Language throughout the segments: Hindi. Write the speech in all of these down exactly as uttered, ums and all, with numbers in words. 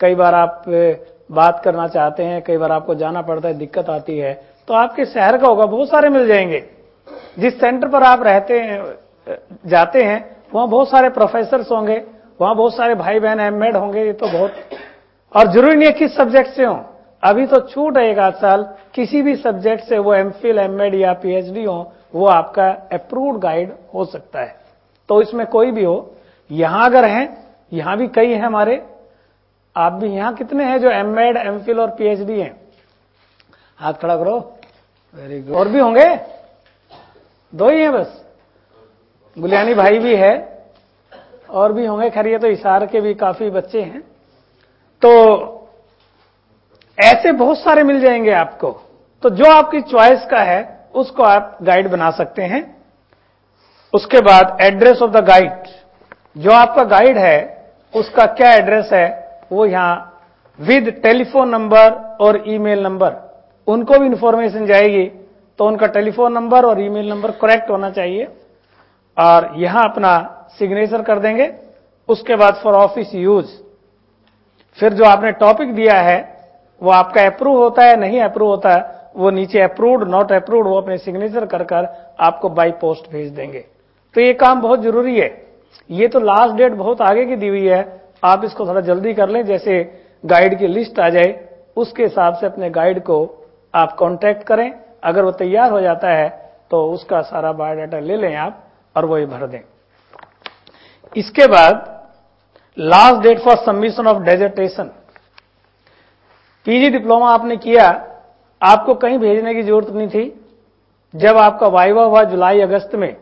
कई बार आप बात करना चाहते हैं, कई बार आपको जाना पड़ता है, दिक्कत आती है, तो आपके शहर का होगा, बहुत सारे मिल जाएंगे। जिस सेंटर पर आप रहते हैं जाते हैं वहां बहुत सारे प्रोफेसर्स होंगे, वहां बहुत सारे भाई बहन एमएड होंगे। ये तो बहुत, और जरूरी नहीं है किस सब्जेक्ट से हो, अभी तो छूट है एक आध साल, किसी भी सब्जेक्ट से, वो एमफिल एमएड या पीएचडी हो, वो आपका अप्रूव्ड गाइड हो सकता है। तो इसमें कोई भी हो, यहां अगर हैं, यहां भी कई हैं हमारे, आप भी यहां कितने हैं जो एमएड एमफिल और पीएचडी हैं? हाथ खड़ा करो, वेरी गुड। और भी होंगे? दो ही हैं बस, गुलियानी भाई भी है, और भी होंगे। खैर ये तो हिसार के भी काफी बच्चे हैं। तो ऐसे बहुत सारे मिल जाएंगे आपको। तो जो आपकी चॉइस का है उसको आप गाइड बना सकते हैं। उसके बाद एड्रेस ऑफ द गाइड, जो आपका गाइड है उसका क्या एड्रेस है, वो यहां विद टेलीफोन नंबर और ईमेल नंबर, उनको भी इंफॉर्मेशन जाएगी। तो उनका टेलीफोन नंबर और ईमेल नंबर करेक्ट होना चाहिए, और यहां अपना सिग्नेचर कर देंगे। उसके बाद फॉर ऑफिस यूज, फिर जो आपने टॉपिक दिया है वो आपका अप्रूव होता है नहीं अप्रूव होता है, वो नीचे अप्रूव्ड नॉट अप्रूव्ड वो अपने सिग्नेचर कर कर आपको बाई पोस्ट भेज देंगे। तो ये काम बहुत जरूरी है। ये तो लास्ट डेट बहुत आगे की दी हुई है, आप इसको थोड़ा जल्दी कर लें। जैसे गाइड की लिस्ट आ जाए उसके हिसाब से अपने गाइड को आप कांटेक्ट करें। अगर वो तैयार हो जाता है तो उसका सारा बायोडाटा ले लें आप और वही भर दें। इसके बाद last date for submission of dissertation, PG diploma आपने किया, आपको कहीं भेजने की जरूरत नहीं थी। जब आपका वाइवा हुआ जुलाई अगस्त में,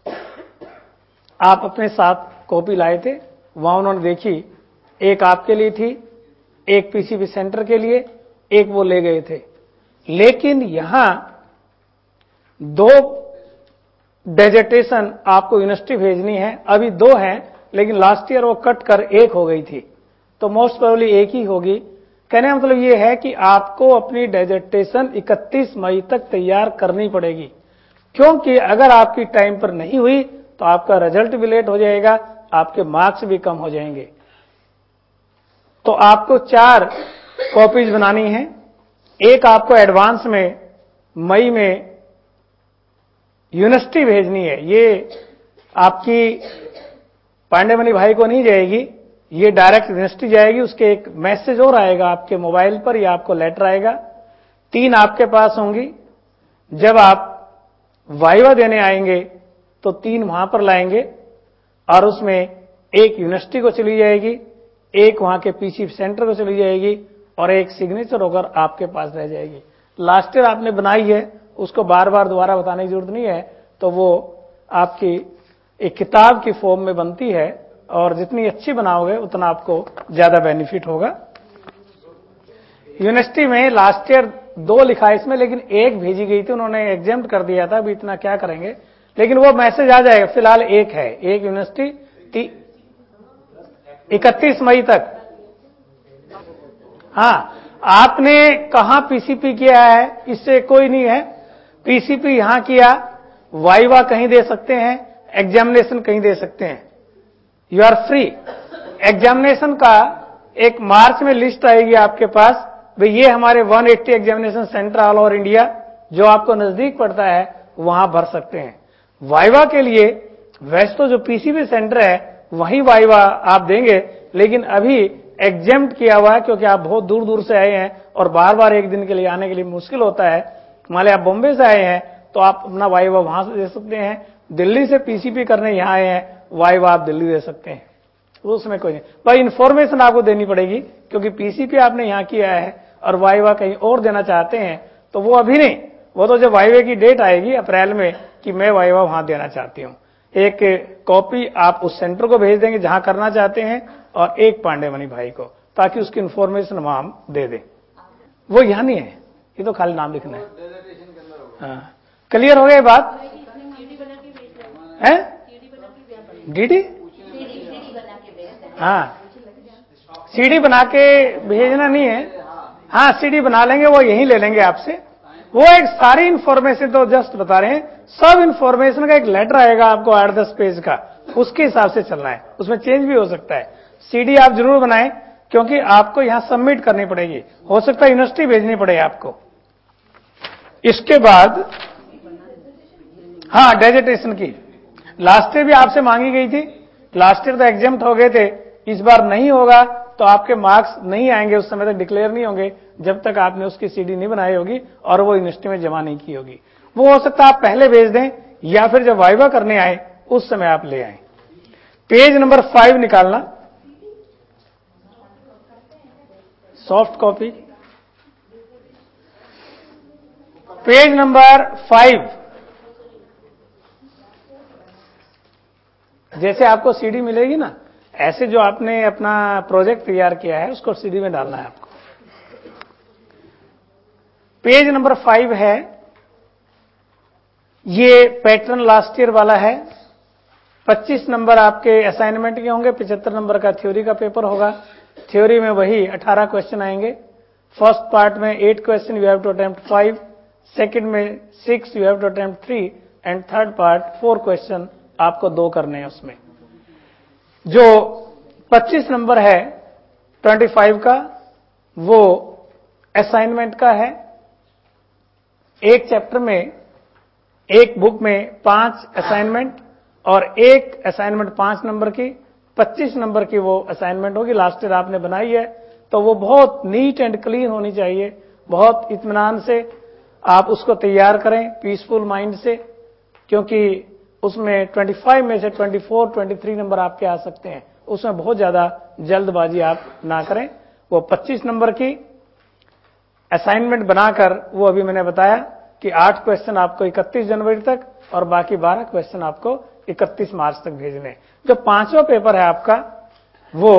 आप अपने साथ कॉपी लाए थे, वहां उन्होंने देखी, एक आपके लिए थी, एक पीसीबी सेंटर के लिए, एक वो ले गए थे। लेकिन यहां दो डेजर्टेशन आपको यूनिवर्सिटी भेजनी है, अभी दो हैं, लेकिन लास्ट ईयर वो कट कर एक हो गई थी, तो मोस्ट प्रोबेबली एक ही होगी। कहने का मतलब ये है कि आपको अपनी डेजर्टेशन इकतीस मई तक तैयार करनी पड़ेगी, क्योंकि अगर आपकी टाइम पर नहीं हुई तो आपका रिजल्ट भी लेट हो जाएगा, आपके मार्क्स भी कम हो जाएंगे। तो आपको चार कॉपीज बनानी है। एक आपको एडवांस में मई में यूनिवर्सिटी भेजनी है, ये आपकी पांडेमणि भाई को नहीं जाएगी, ये डायरेक्ट यूनिवर्सिटी जाएगी। उसके एक मैसेज और आएगा आपके मोबाइल पर या आपको लेटर आएगा। तीन आपके पास होंगी। जब आप वाइवा देने आएंगे तो तीन वहां पर लाएंगे, और उसमें एक यूनिवर्सिटी को चली जाएगी, एक वहां के पीसी सेंटर को चली जाएगी, और एक सिग्नेचर होकर आपके पास रह जाएगी। लास्ट ईयर आपने बनाई है, उसको बार बार दोबारा बताने की जरूरत नहीं है। तो वो आपकी एक किताब की फॉर्म में बनती है, और जितनी अच्छी बनाओगे उतना आपको ज्यादा बेनिफिट होगा। यूनिवर्सिटी में लास्ट ईयर दो लिखा इसमें, लेकिन एक भेजी गई थी, उन्होंने एग्जेम्प्ट कर दिया था, अभी इतना क्या करेंगे, लेकिन वो मैसेज आ जाएगा। फिलहाल एक है, एक यूनिवर्सिटी इकतीस मई तक। हाँ, आपने कहां पीसीपी किया है इससे कोई नहीं है। पीसीपी यहां किया, वाइवा कहीं दे सकते हैं, एग्जामिनेशन कहीं दे सकते हैं, यू आर फ्री। एग्जामिनेशन का एक मार्च में लिस्ट आएगी आपके पास, भाई ये हमारे एक सौ अस्सी examination centre all over India, जो आपको नजदीक पड़ता है वहां भर सकते हैं। वाइवा के लिए वैसे तो जो पीसीबी सेंटर है वहीं वाइवा आप देंगे, लेकिन अभी एग्जेम्प्ट किया हुआ है, क्योंकि आप बहुत दूर दूर से आए हैं और बार बार एक दिन के लिए आने के लिए मुश्किल होता है। मान लिया आप बॉम्बे से आए हैं तो आप अपना वाइवा वहां से दे सकते हैं, दिल्ली से पीसीपी करने यहां आए हैं, वाइवा आप दिल्ली दे सकते हैं, उसमें कोई नहीं। पर इंफॉर्मेशन आपको देनी पड़ेगी, क्योंकि पीसीपी आपने यहां किया है और वाइवा कहीं और देना चाहते हैं, तो वो अभी नहीं, वो तो जब वाइवे की डेट आएगी अप्रैल में कि मैं वाइवा वहां देना चाहती हूं। एक कॉपी आप उस सेंटर को भेज देंगे जहां करना चाहते हैं, और एक पांडेमणि भाई को, ताकि उसकी इंफॉर्मेशन वहां हम दे दें। वो यहां नहीं है, ये तो खाली नाम लिखना है। हाँ, क्लियर हो गई बात है? डीडी, हाँ, सीडी बना के भेजना नहीं है। हाँ, सीडी बना लेंगे, वो यहीं ले लेंगे आपसे। वो एक सारी इंफॉर्मेशन तो जस्ट बता रहे हैं, सब इंफॉर्मेशन का एक लेटर आएगा आपको आठ दस पेज का, उसके हिसाब से चलना है, उसमें चेंज भी हो सकता है। सीडी आप जरूर बनाएं, क्योंकि आपको यहां सबमिट करनी पड़ेगी, हो सकता है यूनिवर्सिटी भेजनी पड़े आपको। इसके बाद हाँ, डेजिटेशन की लास्ट ईयर भी आपसे मांगी गई थी, लास्ट ईयर तो एग्जाम्प्ट हो गए थे, इस बार नहीं होगा तो आपके मार्क्स नहीं आएंगे, उस समय तक डिक्लेयर नहीं होंगे जब तक आपने उसकी सीडी नहीं बनाई होगी और वो यूनिवर्सिटी में जमा नहीं की होगी। वो हो सकता है आप पहले भेज दें या फिर जब वाइवा करने आए उस समय आप ले आए। पेज नंबर फाइव निकालना, soft copy, page number five. जैसे आपको सीडी मिलेगी ना, ऐसे जो आपने अपना प्रोजेक्ट तैयार किया है उसको सीडी में डालना है आपको। पेज नंबर फाइव है, ये पैटर्न लास्ट ईयर वाला है। पच्चीस नंबर आपके असाइनमेंट के होंगे, पचहत्तर नंबर का थ्योरी का पेपर होगा। थ्योरी में वही अठारह क्वेश्चन आएंगे। फर्स्ट पार्ट में eight question you have to attempt five, second में six you have to attempt three and third part four question आपको दो करने हैं। उसमें जो पच्चीस नंबर है पच्चीस का वो असाइनमेंट का है। एक चैप्टर में, एक बुक में पांच असाइनमेंट और एक असाइनमेंट पांच नंबर की, पच्चीस नंबर की वो असाइनमेंट होगी। लास्ट ईयर आपने बनाई है तो वो बहुत नीट एंड क्लीन होनी चाहिए, बहुत इत्मीनान से आप उसको तैयार करें, पीसफुल माइंड से, क्योंकि उसमें पच्चीस में से चौबीस, तेईस नंबर आपके आ सकते हैं। उसमें बहुत ज्यादा जल्दबाजी आप ना करें। वो पच्चीस नंबर की असाइनमेंट बनाकर, वो अभी मैंने बताया कि आठ क्वेश्चन आपको इकतीस जनवरी तक और बाकी बारह क्वेश्चन आपको इकतीस मार्च तक भेजने। जो पांचवा पेपर है आपका वो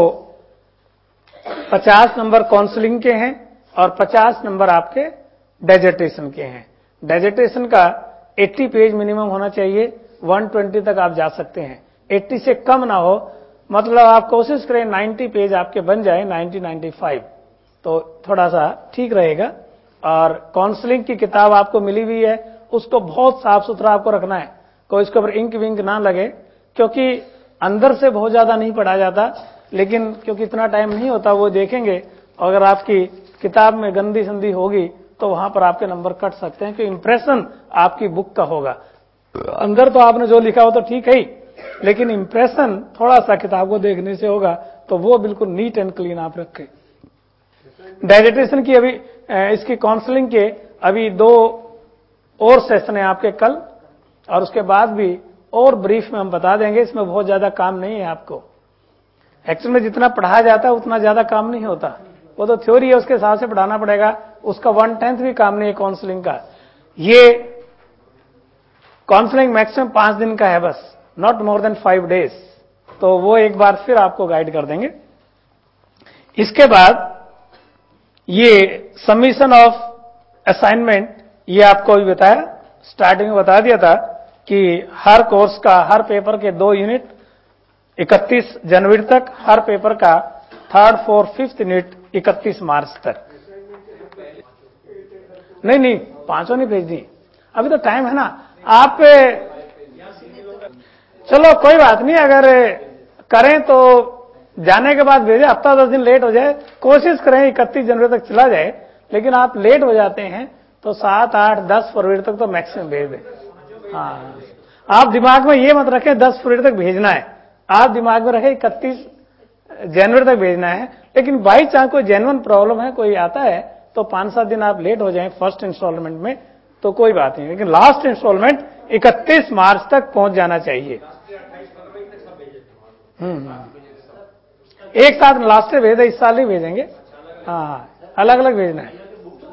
पचास नंबर काउंसलिंग के हैं और पचास नंबर आपके डेजर्टेशन के हैं। डेजर्टेशन का अस्सी पेज मिनिमम होना चाहिए, एक सौ बीस तक आप जा सकते हैं। अस्सी से कम ना हो, मतलब आप कोशिश करें नब्बे पेज आपके बन जाए, नब्बे पचानवे, तो थोड़ा सा ठीक रहेगा। और काउंसलिंग की किताब आपको मिली हुई है, उसको बहुत साफ सुथरा आपको रखना है, कोई इसके ऊपर इंक विंक ना लगे, क्योंकि अंदर से बहुत ज्यादा नहीं पढ़ा जाता, लेकिन क्योंकि इतना टाइम नहीं होता वो देखेंगे। अगर आपकी किताब में गंदी संदी होगी तो वहां पर आपके नंबर कट सकते हैं, क्योंकि इंप्रेशन आपकी बुक का होगा। अंदर तो आपने जो लिखा हो तो ठीक है ही, लेकिन इंप्रेशन थोड़ा सा किताब को देखने से होगा, तो वो बिल्कुल नीट एंड क्लीन आप रखें। डाइजेटेशन की अभी इसकी काउंसलिंग के अभी दो और सेशन है आपके कल, और उसके बाद भी और ब्रीफ में हम बता देंगे। इसमें बहुत ज्यादा काम नहीं है आपको, एक्चुअल में जितना पढ़ाया जाता है उतना ज्यादा काम नहीं होता, वो तो थ्योरी है, उसके हिसाब से पढ़ाना पड़ेगा, उसका वन टेंथ भी काम नहीं है काउंसलिंग का। ये काउंसलिंग मैक्सिमम पांच दिन का है बस, not more than five days, तो वो एक बार फिर आपको गाइड कर देंगे। इसके बाद ये सबमिशन ऑफ असाइनमेंट, ये आपको भी बताया, स्टार्टिंग में बता दिया था कि हर कोर्स का, हर पेपर के दो यूनिट इकतीस जनवरी तक, हर पेपर का थर्ड फोर्थ फिफ्थ यूनिट इकतीस मार्च तक। नहीं नहीं, पांचों नहीं भेजनी, अभी तो टाइम है ना। आप चलो कोई बात नहीं, अगर करें तो जाने के बाद भेजें, हफ्ता दस दिन लेट हो जाए, कोशिश करें इकतीस जनवरी तक चला जाए, लेकिन आप लेट हो जाते हैं तो सात आठ दस फरवरी तक तो मैक्सिमम भेज दें। हाँ, आप दिमाग में ये मत रखें दस फरवरी तक भेजना है, आप दिमाग में रखें इकतीस जनवरी तक भेजना है। लेकिन बाई चांस कोई जेन्युइन प्रॉब्लम है, कोई आता है, तो पांच सात दिन आप लेट हो जाएं फर्स्ट इंस्टॉलमेंट में तो कोई बात नहीं, लेकिन लास्ट इंस्टॉलमेंट इकतीस मार्च तक पहुंच जाना चाहिए। हम्म, एक साथ लास्ट में भेजे, इस साल ही भेजेंगे। हाँ, अलग अलग भेजना है।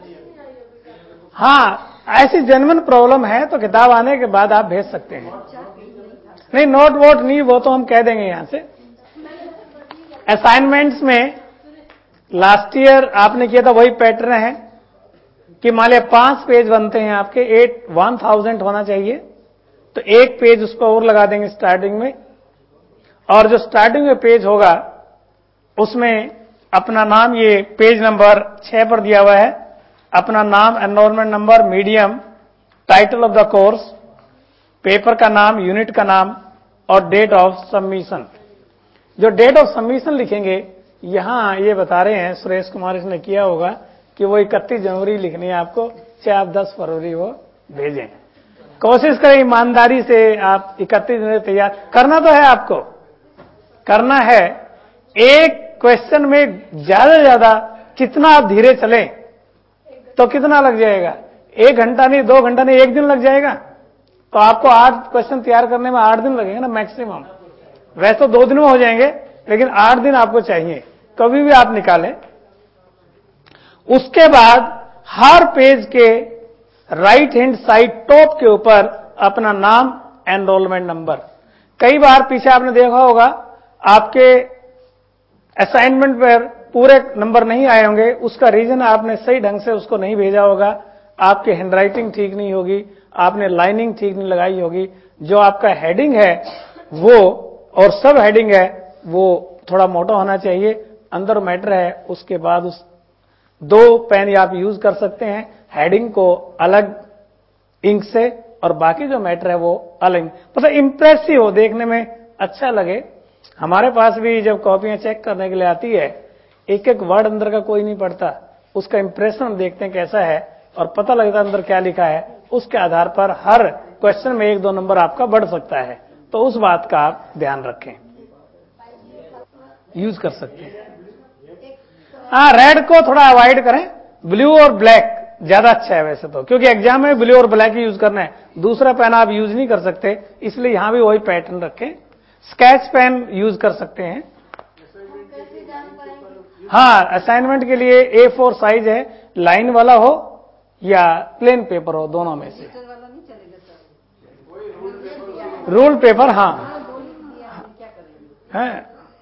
हाँ, ऐसी जेन्युइन प्रॉब्लम है तो किताब आने के बाद आप भेज सकते हैं। नहीं, नोट वोट नहीं, वो तो हम कह देंगे यहां से। असाइनमेंट्स में लास्ट ईयर आपने किया था वही पैटर्न है कि मान लिया पांच पेज बनते हैं आपके, एट वन थाउजेंड होना चाहिए, तो एक पेज उसको और लगा देंगे स्टार्टिंग में, और जो स्टार्टिंग में पेज होगा उसमें अपना नाम, ये पेज नंबर छह पर दिया हुआ है, अपना नाम, enrolment number, medium, title of the course, paper का नाम, यूनिट का नाम और डेट ऑफ सबमिशन। जो डेट ऑफ सबमिशन लिखेंगे यहां ये बता रहे हैं सुरेश कुमार इसने किया होगा कि वो इकतीस जनवरी लिखनी है आपको, चाहे आप दस फरवरी वो भेजें। कोशिश करें ईमानदारी से आप इकतीस जनवरी तैयार करना तो है, आपको करना है। एक क्वेश्चन में ज्यादा से ज्यादा कितना आप धीरे चलें तो कितना लग जाएगा? एक घंटा नहीं, दो घंटा नहीं, एक दिन लग जाएगा। तो आपको आठ क्वेश्चन तैयार करने में आठ दिन लगेंगे ना मैक्सिमम। वैसे तो दो दिन में हो जाएंगे, लेकिन आठ दिन आपको चाहिए, कभी भी आप निकालें। उसके बाद हर पेज के राइट हैंड साइड टॉप के ऊपर अपना नाम, एनरोलमेंट नंबर। कई बार पीछे आपने देखा होगा आपके असाइनमेंट पर पूरे नंबर नहीं आए होंगे, उसका रीजन आपने सही ढंग से उसको नहीं भेजा होगा, आपकी हैंडराइटिंग ठीक नहीं होगी, आपने लाइनिंग ठीक नहीं लगाई होगी। जो आपका हेडिंग है वो और सब हेडिंग है वो थोड़ा मोटा होना चाहिए, अंदर मैटर है। उसके बाद उस दो पेन आप यूज कर सकते हैं, हेडिंग को अलग इंक से और बाकी जो मैटर है वो अलग, मतलब इंप्रेसिव हो, देखने में अच्छा लगे। हमारे पास भी जब कॉपियां चेक करने के लिए आती है, एक एक वर्ड अंदर का कोई नहीं पढ़ता, उसका इंप्रेशन देखते हैं कैसा है और पता लगता है अंदर क्या लिखा है। उसके आधार पर हर क्वेश्चन में एक दो नंबर आपका बढ़ सकता है, तो उस बात का आप ध्यान रखें, यूज कर सकते हैं। हाँ, रेड को थोड़ा अवॉइड करें, ब्लू और ब्लैक ज्यादा अच्छा है वैसे तो, क्योंकि एग्जाम में ब्लू और ब्लैक ही यूज करना है, दूसरा पेन आप यूज नहीं कर सकते, इसलिए यहां भी वही पैटर्न रखें। स्केच पेन यूज कर सकते हैं। हाँ, असाइनमेंट के लिए ए फोर साइज है, लाइन वाला हो या प्लेन पेपर हो, दोनों में से। रूल पेपर, हाँ है।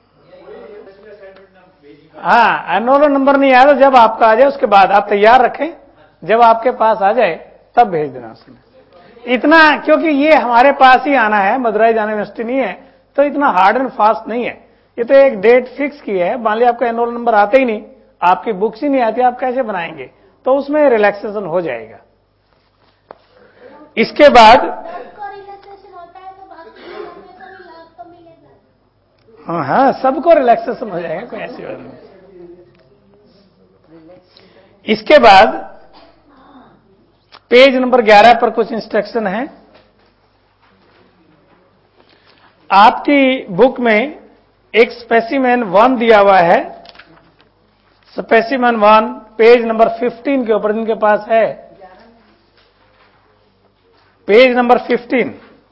हाँ, एनरोलमेंट नंबर नहीं आया तो जब आपका आ जाए उसके बाद आप तैयार रखें, जब आपके पास आ जाए तब भेज देना उसमें। इतना, क्योंकि ये हमारे पास ही आना है, मदुरई जाने यूनिवर्सिटी नहीं है, तो इतना हार्ड एंड फास्ट नहीं है। ये तो एक डेट फिक्स की है, मान लिया आपका एनरोल नंबर आते ही नहीं, आपकी बुक्स ही नहीं आती, आप कैसे बनाएंगे? तो उसमें रिलैक्सेशन हो जाएगा। इसके बाद हाँ हाँ, सबको रिलैक्सेशन हो जाएगा, कोई ऐसी बात नहीं। इसके बाद पेज नंबर ग्यारह पर कुछ इंस्ट्रक्शन है। आपकी बुक में एक स्पेसिमेन वन दिया हुआ है, specimen one page number fifteen के ऊपर, जिनके पास है page number fifteen,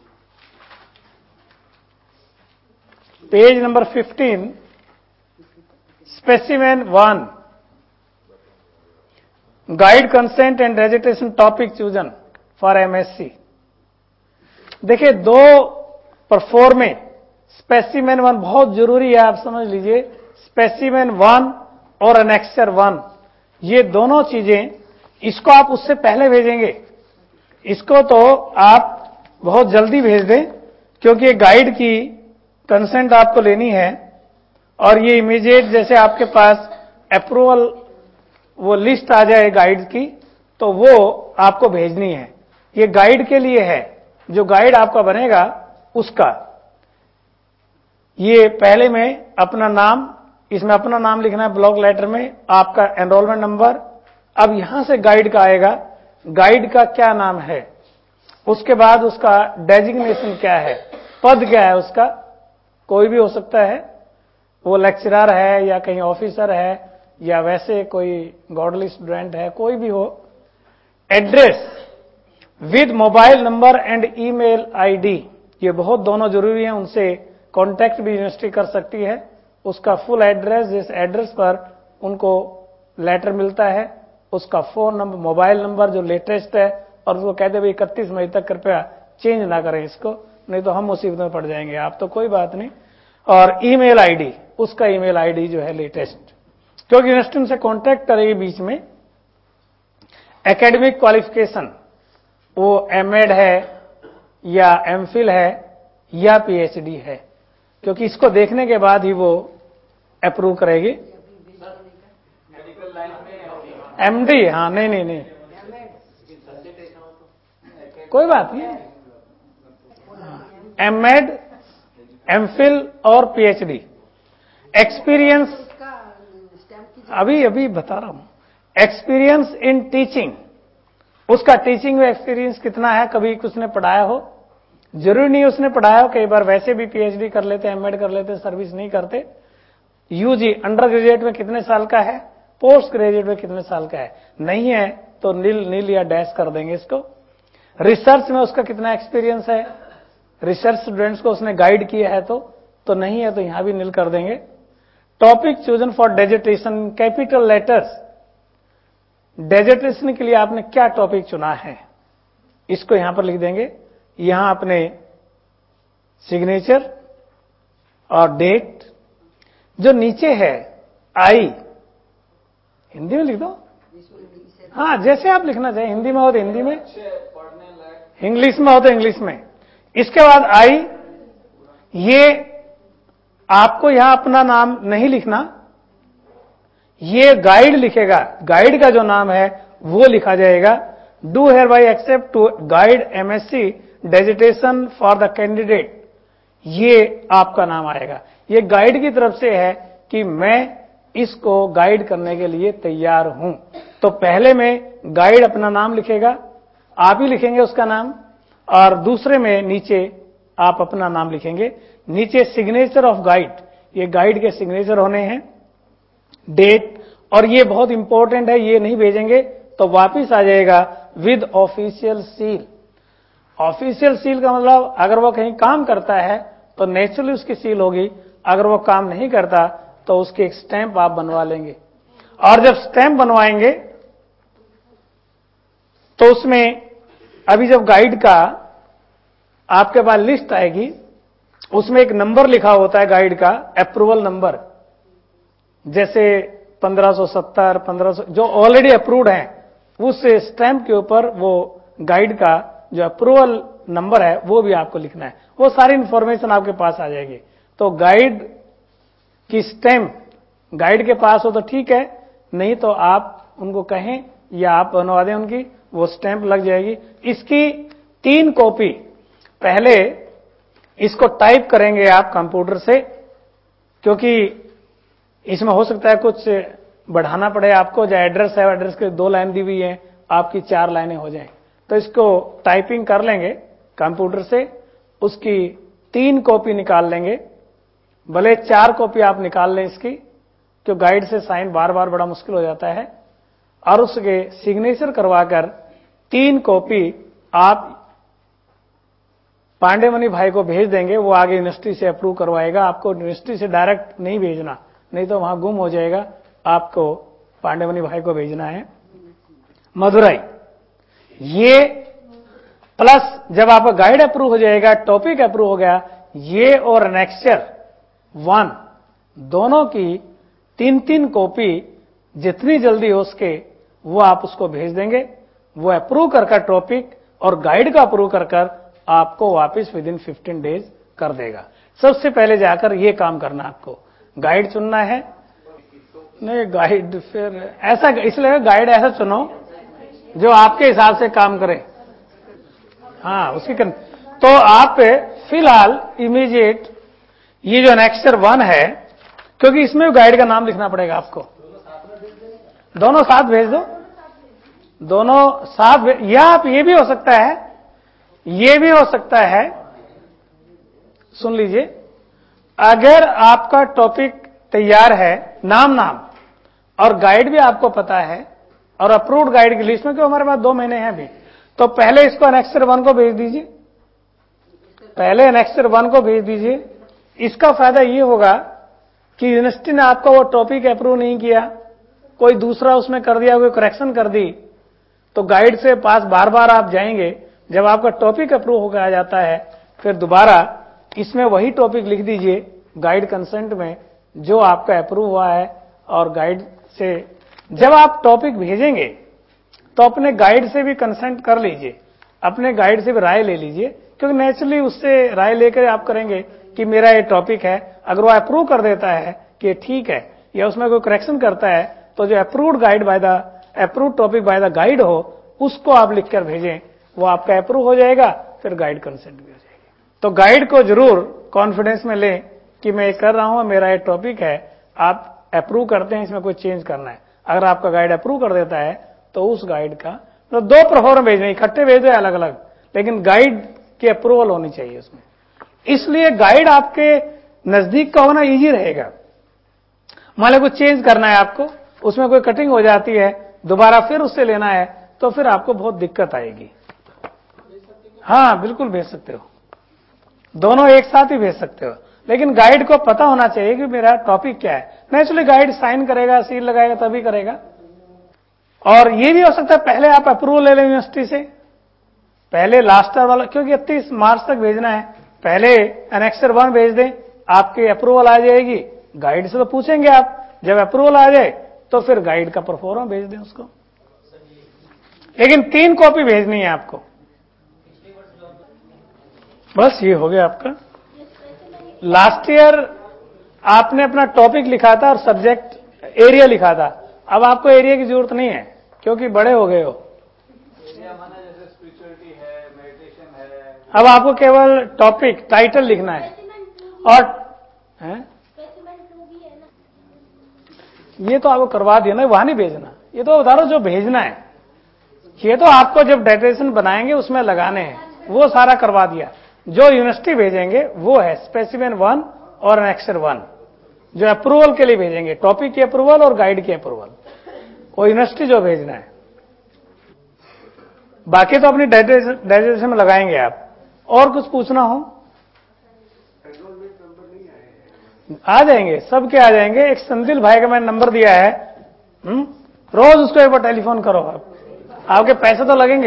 page number fifteen, specimen one, guide consent and registration topic chosen for MSc. देखिए, दो परफॉर्म में स्पेसिमेन वन बहुत जरूरी है, आप समझ लीजिए। स्पेसिमेन वन और एनेक्सर वन, ये दोनों चीजें, इसको आप उससे पहले भेजेंगे, इसको तो आप बहुत जल्दी भेज दें, क्योंकि ये गाइड की कंसेंट आपको लेनी है और ये इमीडिएट जैसे आपके पास अप्रूवल वो लिस्ट आ जाए गाइड की, तो वो आपको भेजनी है। ये गाइड के लिए है, जो गाइड आपका बनेगा उसका। ये पहले में अपना नाम, इसमें अपना नाम लिखना है ब्लॉक लेटर में, आपका एनरोलमेंट नंबर। अब यहां से गाइड का आएगा, गाइड का क्या नाम है, उसके बाद उसका डेजिग्नेशन क्या है, पद क्या है उसका, कोई भी हो सकता है, वो लेक्चरर है या कहीं ऑफिसर है या वैसे कोई गॉडली स्टूडेंट है, कोई भी हो। Address with mobile number and email ID, ये बहुत दोनों जरूरी हैं, उनसे कांटेक्ट भी यूनिवर्सिटी कर सकती है। उसका फुल एड्रेस, जिस एड्रेस पर उनको लेटर मिलता है, उसका फोन नंबर, मोबाइल नंबर जो लेटेस्ट है, और उसको कहते भाई इकतीस मई तक कृपया चेंज ना करें इसको, नहीं तो हम मुसीबत में पड़ जाएंगे, आप तो कोई बात नहीं। और ईमेल आईडी, उसका ईमेल आईडी जो है लेटेस्ट, क्योंकि यूनिवर्सिटी उनसे कांटेक्ट करेगी बीच में। एकेडमिक क्वालिफिकेशन, वो एमएड है या एमफिल है या पीएचडी है, क्योंकि इसको देखने के बाद ही वो अप्रूव करेगी। एमडी, हाँ, नहीं नहीं नहीं, कोई बात नहीं, एमएड, एमफिल और पीएचडी। एक्सपीरियंस अभी अभी बता रहा हूं। एक्सपीरियंस इन टीचिंग, उसका टीचिंग में एक्सपीरियंस कितना है, कभी उसने पढ़ाया हो, जरूरी नहीं उसने पढ़ाया हो, कई बार वैसे भी पीएचडी कर लेते, एमएड कर लेते, सर्विस नहीं करते। यूजी अंडर ग्रेजुएट में कितने साल का है, पोस्ट ग्रेजुएट में कितने साल का है, नहीं है तो नील नील या डैश कर देंगे इसको। रिसर्च में उसका कितना एक्सपीरियंस है, रिसर्च स्टूडेंट्स को उसने गाइड किया है तो तो नहीं है तो यहां भी नील कर देंगे। Topic chosen for dissertation, capital letters, dissertation के लिए आपने क्या टॉपिक चुना है, इसको यहां पर लिख देंगे। यहां अपने सिग्नेचर और डेट, जो नीचे है आई, हिंदी में लिख दो, हाँ जैसे आप लिखना चाहें, हिंदी में हो तो हिंदी में, इंग्लिश में हो तो इंग्लिश में। इसके बाद आई, ये आपको यहां अपना नाम नहीं लिखना, ये गाइड लिखेगा, गाइड का जो नाम है वो लिखा जाएगा। Do hereby accept to guide MSc dissertation for the candidate, ये आपका नाम आएगा। ये गाइड की तरफ से है कि मैं इसको गाइड करने के लिए तैयार हूं। तो पहले में गाइड अपना नाम लिखेगा, आप ही लिखेंगे उसका नाम, और दूसरे में नीचे आप अपना नाम लिखेंगे। नीचे सिग्नेचर ऑफ गाइड, ये गाइड के सिग्नेचर होने हैं, डेट, और ये बहुत इंपॉर्टेंट है, ये नहीं भेजेंगे तो वापिस आ जाएगा with official seal. Official seal का मतलब अगर वो कहीं काम करता है तो नेचुरली उसकी सील होगी, अगर वो काम नहीं करता तो उसकी एक स्टैंप आप बनवा लेंगे। और जब स्टैंप बनवाएंगे तो उसमें अभी जब गाइड का आपके पास लिस्ट आएगी, उसमें एक नंबर लिखा होता है गाइड का, अप्रूवल नंबर, जैसे पंद्रह सौ सत्तर, पंद्रह सौ जो ऑलरेडी अप्रूव्ड हैं, उस स्टैंप के ऊपर वो गाइड का जो अप्रूवल नंबर है वो भी आपको लिखना है। वो सारी इंफॉर्मेशन आपके पास आ जाएगी। तो गाइड की स्टैंप गाइड के पास हो तो ठीक है, नहीं तो आप उनको कहें या आप बनवा दें उनकी, वो स्टैंप लग जाएगी। इसकी तीन कॉपी, पहले इसको टाइप करेंगे आप कंप्यूटर से, क्योंकि इसमें हो सकता है कुछ बढ़ाना पड़े आपको। जो एड्रेस है, एड्रेस के दो लाइन दी हुई है, आपकी चार लाइनें हो जाएं, तो इसको टाइपिंग कर लेंगे कंप्यूटर से, उसकी तीन कॉपी निकाल लेंगे, भले चार कॉपी आप निकाल लें इसकी, क्यों गाइड से साइन बार बार बड़ा मुश्किल हो जाता है, और उसके सिग्नेचर करवाकर तीन कॉपी आप पांडेमणि भाई को भेज देंगे। वो आगे यूनिवर्सिटी से अप्रूव करवाएगा, आपको यूनिवर्सिटी से डायरेक्ट नहीं भेजना, नहीं तो वहां गुम हो जाएगा, आपको पांडेमणि भाई को भेजना है मदुरई। ये प्लस जब आपका गाइड अप्रूव हो जाएगा, टॉपिक अप्रूव हो गया, ये और एनेक्चर वन दोनों की तीन तीन कॉपी जितनी जल्दी हो सके वो आप उसको भेज देंगे। वो अप्रूव कर कर टॉपिक और गाइड का अप्रूव कर कर आपको वापस विद इन फिफ्टीन डेज कर देगा। सबसे पहले जाकर ये काम करना, आपको गाइड चुनना है। नहीं गाइड फिर ऐसा, इसलिए गाइड ऐसा चुनो जो आपके हिसाब से काम करे। हाँ उसकी कर... तो आप फिलहाल इमीडिएट ये जो एनेक्चर वन है, क्योंकि इसमें गाइड का नाम लिखना पड़ेगा आपको, दोनों साथ भेज दो, दोनों साथ, या आप ये भी हो सकता है, ये भी हो सकता है, सुन लीजिए, अगर आपका टॉपिक तैयार है, नाम नाम और गाइड भी आपको पता है, और अप्रूव्ड गाइड की लिस्ट में, क्यों हमारे पास दो महीने हैं अभी, तो पहले इसको एनेक्चर वन को भेज दीजिए, पहले एनेक्चर वन को भेज दीजिए। इसका फायदा ये होगा कि यूनिवर्सिटी ने आपका वो टॉपिक अप्रूव नहीं किया, कोई दूसरा उसमें कर दिया, कोई करेक्शन कर दी, तो गाइड से पास बार बार आप जाएंगे। जब आपका टॉपिक अप्रूव हो गया जाता है, फिर दोबारा इसमें वही टॉपिक लिख दीजिए गाइड कंसेंट में जो आपका अप्रूव हुआ है, और गाइड से जब आप टॉपिक भेजेंगे तो अपने गाइड से भी कंसेंट कर लीजिए, अपने गाइड से भी राय ले लीजिए, क्योंकि नेचुरली उससे राय लेकर आप करेंगे कि मेरा ये टॉपिक है। अगर वो अप्रूव कर देता है कि ठीक है, या उसमें कोई करेक्शन करता है, तो जो approved guide by the approved topic by the guide हो, उसको आप लिखकर भेजें, वो आपका अप्रूव हो जाएगा, फिर गाइड कंसेंट भी हो जाएगी। तो गाइड को जरूर कॉन्फिडेंस में लें कि मैं ये कर रहा हूं, मेरा ये टॉपिक है, आप अप्रूव करते हैं, इसमें कोई चेंज करना है। अगर आपका गाइड अप्रूव कर देता है तो उस गाइड का तो दो प्रोफॉर्म भेजने, इकट्ठे भेज दो अलग अलग, लेकिन गाइड की अप्रूवल होनी चाहिए उसमें। इसलिए गाइड आपके नजदीक का होना इजी रहेगा। मान लो कुछ चेंज करना है आपको, उसमें कोई कटिंग हो जाती है, दोबारा फिर उससे लेना है, तो फिर आपको बहुत दिक्कत आएगी। हाँ बिल्कुल भेज सकते हो, दोनों एक साथ ही भेज सकते हो, लेकिन गाइड को पता होना चाहिए कि मेरा टॉपिक क्या है। नेचुरली गाइड साइन करेगा, सील लगाएगा तभी करेगा। और ये भी हो सकता है पहले आप अप्रूवल ले लें यूनिवर्सिटी से, पहले लास्टर वाला, क्योंकि इकतीस मार्च तक भेजना है, पहले एनेक्सर वन भेज दें, आपकी अप्रूवल आ जाएगी। गाइड से तो पूछेंगे आप, जब अप्रूवल आ जाए तो फिर गाइड का परफॉर्मा भेज दें उसको, लेकिन तीन कॉपी भेजनी है आपको। बस ये हो गया आपका। लास्ट ईयर आपने अपना टॉपिक लिखा था और सब्जेक्ट एरिया लिखा था, अब आपको एरिया की जरूरत नहीं है क्योंकि बड़े हो गए हो। जैसे स्पिरिचुअलिटी है, मेडिटेशन है, अब आपको केवल टॉपिक टाइटल लिखना है। और है? ये तो आपको करवा दिया ना, वहां नहीं भेजना, ये तो बता रहा जो भेजना है, ये तो आपको जब डेटाबेस बनाएंगे उसमें लगाने हैं, वो सारा करवा दिया। जो यूनिवर्सिटी भेजेंगे वो है स्पेसिमेन वन और एनेक्सर वन, जो अप्रूवल के लिए भेजेंगे, टॉपिक की अप्रूवल और गाइड की अप्रूवल, वो यूनिवर्सिटी जो भेजना है। बाकी तो अपनी डाइजेशन में लगाएंगे आप। और कुछ पूछना हो? आ जाएंगे, सबके आ जाएंगे। एक संदिल भाई का मैंने नंबर दिया है, हुँ? रोज उसको एक बार टेलीफोन करो आप, आपके पैसे तो लगेंगे।